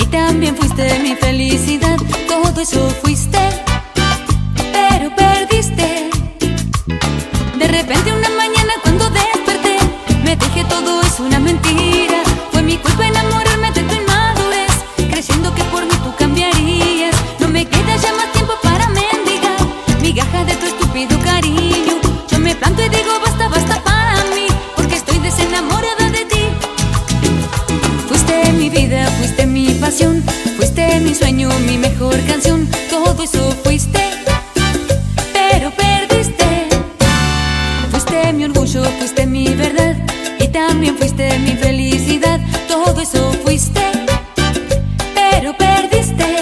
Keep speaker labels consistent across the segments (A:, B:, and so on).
A: también fuiste mi felicidad. Todo eso fuiste, pero perdiste. De repente una mañana cuando desperté, me dije todo es una mentira. Fue mi culpa enamorarme de tu inmadurez, creyendo que por mí tú cambiarías. No me queda ya más tiempo para mendigar migajas de tu estúpido cariño. Yo me planto y digo basta, basta para mí, porque estoy desenamorada de ti. Fuiste mi vida, fuiste mi pasión, fuiste mi sueño, mi mejor canción. Todo eso fuiste, pero perdiste. Fuiste mi orgullo, fuiste mi verdad, y también fuiste mi felicidad. Todo eso fuiste, pero perdiste.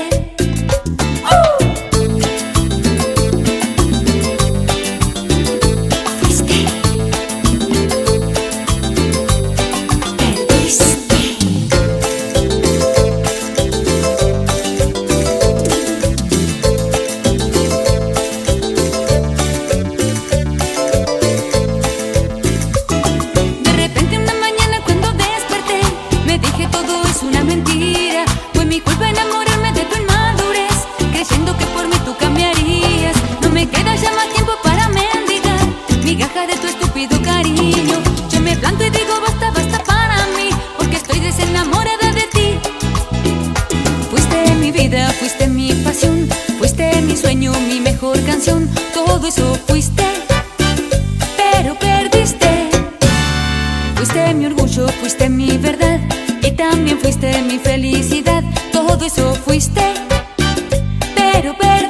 A: De tu estúpido cariño, yo me planto y digo basta, basta para mí, porque estoy desenamorada de ti. Fuiste mi vida, fuiste mi pasión, fuiste mi sueño, mi mejor canción. Todo eso fuiste, pero perdiste. Fuiste mi orgullo, fuiste mi verdad, y también fuiste mi felicidad. Todo eso fuiste, pero perdiste.